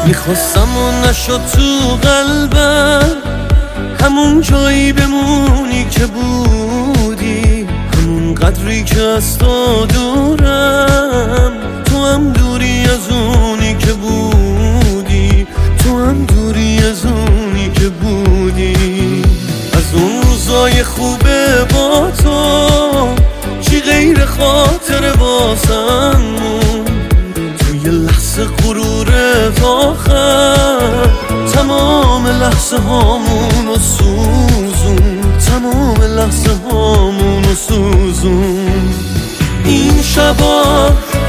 میخواستم و نشد تو قلبم، همون جایی بمونی که بودی، همون قدری که از تو دورم. تو هم دوری از اونی که بودی، تو هم دوری از اونی که بودی. از اون روزای خوبه با تو چی غیر خاطر واسم مون، توی لحظه غرورت آخر تمام لحظه هامونو سوزون، تمام لحظه هامونو سوزون. این شبا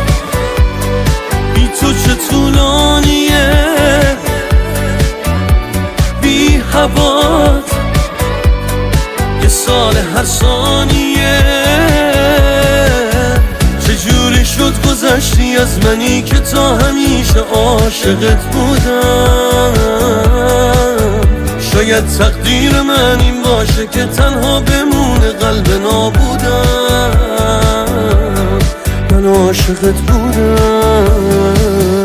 بی تو چه طولانیه، بی هوات یه سال هر ثانیه. چجوری شد گذشتی از منی که تا همیشه عاشقت بودم. شاید تقدیر من این باشه که تنها بمونه قلب نابودم. من عاشقت بودم.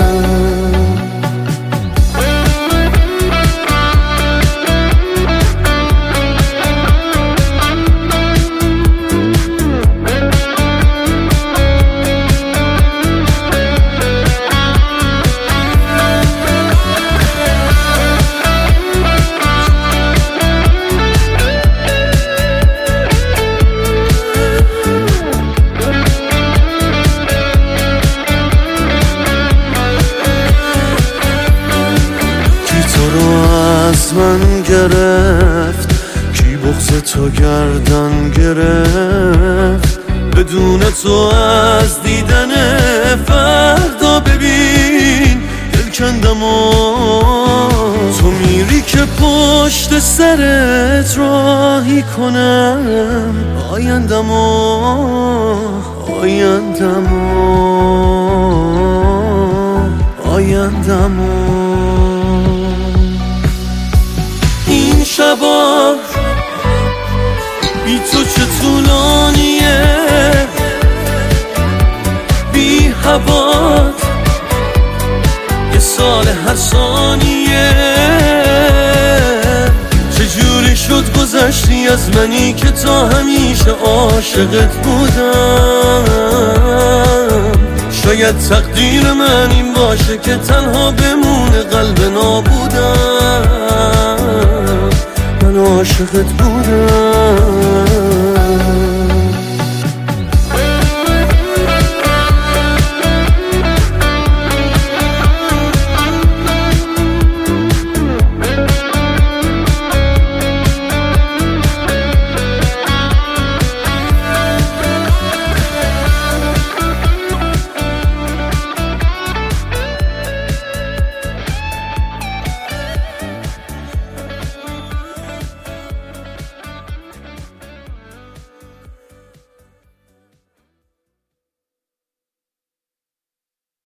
از من گرفت کی بغض تو گردن گرفت، بدون تو از دیدن فردا ببین دل کندم و تو میری که پشت سرت راهی کنم آیندم و آیندم و آیندم و. این شبا بی تو چه طولانیه، بی هوات یه سال هر ثانیه. چجوری شد گذشتی از منی که تا همیشه عاشقت بودم. شاید تقدیر من این باشه که تنها بمونه قلب نابودم. من عاشقت بودم.